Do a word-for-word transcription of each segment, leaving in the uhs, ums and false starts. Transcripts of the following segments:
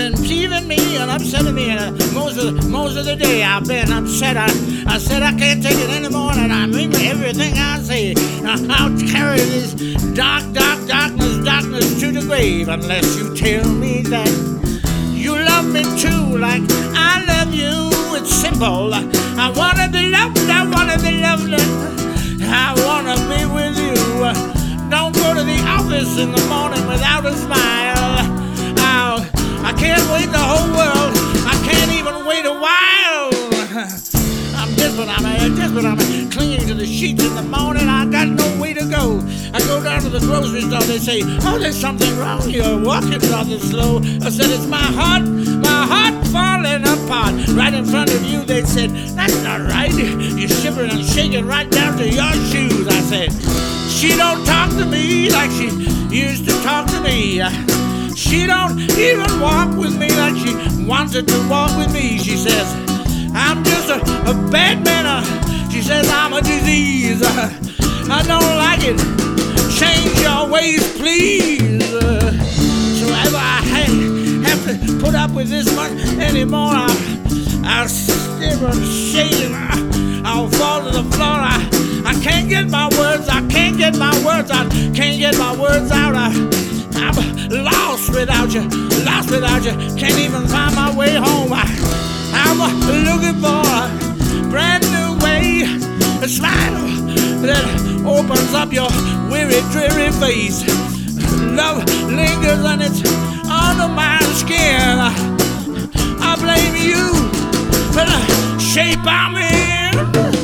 been peeving me and upsetting me. And uh, most of the, most of the day I've been upset. I, I said I can't take it anymore, and I mean everything I say. I'll carry this dark, dark, darkness, darkness to the grave unless you tell me that you love me too, like I love you. It's simple. I wanna be loved. I wanna be loved. I wanna be with you. Don't go to the office in the morning without a smile. I'll, I can't wait the whole world. I can't even wait a while. I'm desperate, I'm desperate, I'm clinging to the sheets in the morning. I got no way to go. I go down to the grocery store, they say, oh, there's something wrong, you're walking rather slow. I said, it's my heart, my heart falling apart. Right in front of you, they said, that's not right. You're shivering and shaking right down to your shoes. I said, she don't talk to me like she used to talk to me. She don't even walk with me like she wanted to walk with me. She says, I'm just a, a bad man. Uh, she says I'm a disease. Uh, I don't like it. Change your ways, please. Uh, so if I ha- have to put up with this much anymore, I'll, I'll still and shake. I'll fall to the floor. I, I can't get my words. I can't get my words out. Can't get my words out. I, I'm lost without you. Lost without you. Can't even find my way home. I, I'm looking for a brand new way, a smile that opens up your weary, dreary face. Love lingers and it's under my skin. I blame you for the shape I'm in.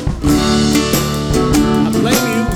I blame you.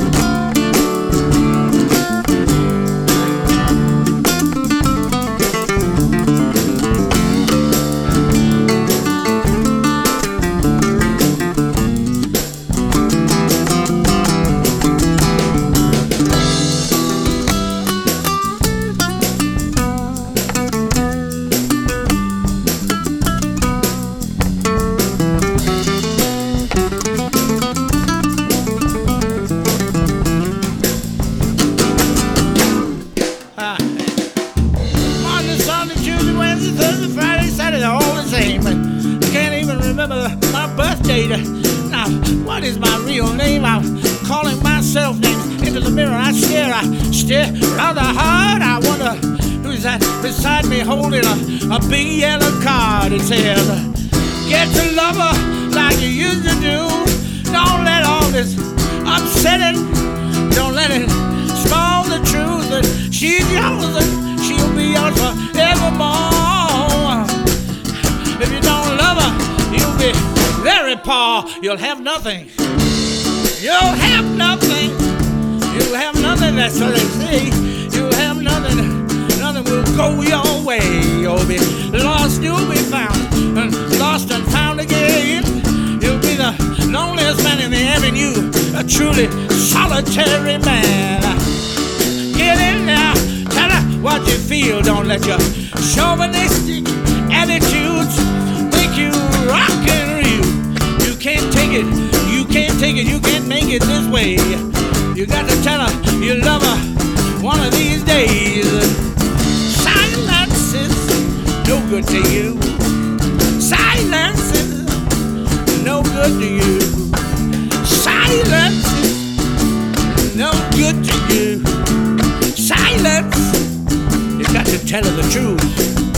My birth date. Now, what is my real name? I'm calling myself names into the mirror. I stare, I stare rather hard. I wonder who's that beside me holding a, a big yellow card. It says, get to love her like you used to do. Don't let all this upsetting, don't let it spoil the truth that she's yours and she'll be yours forevermore. If you don't love her, you'll be very poor. You'll have nothing. You'll have nothing. You'll have nothing. That's what they say. You'll have nothing. Nothing will go your way. You'll be lost. You'll be found. And lost and found again. You'll be the loneliest man in the avenue. A truly solitary man. Get in there. Tell her what you feel. Don't let your chauvinistic attitudes make you rock and reel. You can't take it, you can't take it, you can't make it this way. You got to tell her you love her one of these days. Silence is no good to you. Silence is no good to you. Silence is no good to you. Silence, you got to tell her the truth.